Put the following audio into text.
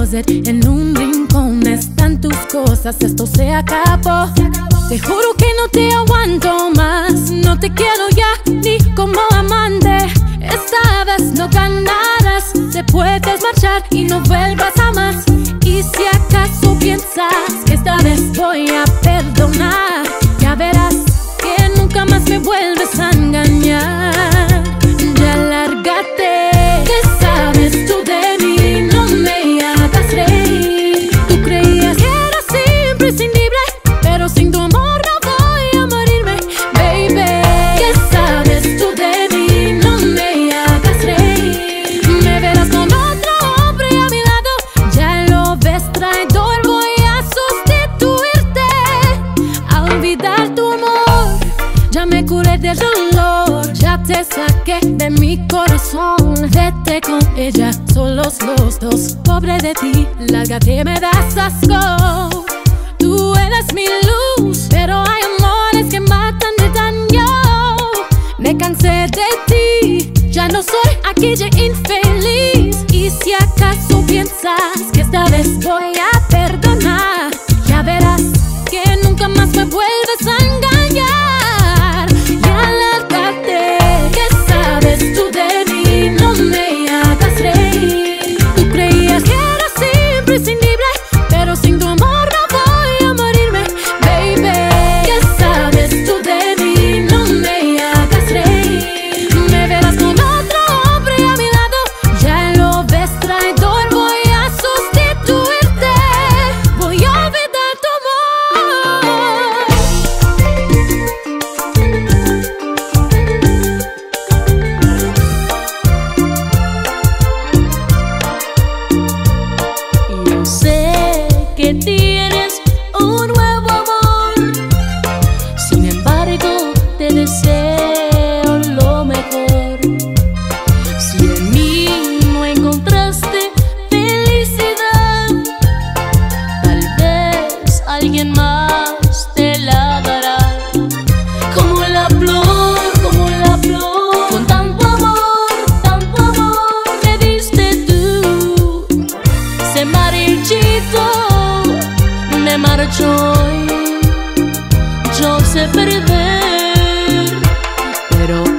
closet, en un rincón están tus cosas. Esto se acabó. Te juro que no te aguanto más. No te quiero ya ni como amante. Esta vez no ganarás. Te puedes marchar y no vuelvas jamás. Y si acaso piensas que esta vez voy a perdonar, ya verás que nunca más me vuelves a engañar. Ya lárgate. ¿Qué sabes tú de mí? No me hagas reír. Tú creías que era imprescindible, pero sin tu amor no voy a morirme, baby. ¿Qué sabes tú de mí? No me hagas reír. Me verás con otro hombre a mi lado. Ya lo ves, traidor, voy a sustituirte, a olvidar tu amor. Ya me curé del dolor, ya te saqué de mi corazón. Vete con ella, solos los dos. Pobre de ti, lárgate, me das asco. Tú eres mi luz, pero hay amores que matan de daño. Me cansé de ti, ya no soy aquella infeliz. Y si acaso piensas que esta vez voy a perdonar, ya verás que nunca más me vuelves a engañar. Ya lárgate. ¿Qué sabes tú de mí? No me hagas reír. Tú creías que era imprescindible, pero sin tu amor no voy a morirme, baby. ¿Qué sabes tú de mí? No me hagas reír. Me verás con otro hombre a mi lado. Ya lo ves, traidor, voy a sustituirte, voy a olvidar tu amor. Yo sé que tienes un nuevo amor, sin embargo te deseo lo mejor. Si en mí no encontraste felicidad, tal vez alguien más te la dará. Como la flor, con tanto amor me diste tú. Se marchito, me marchó y yo sé perder, pero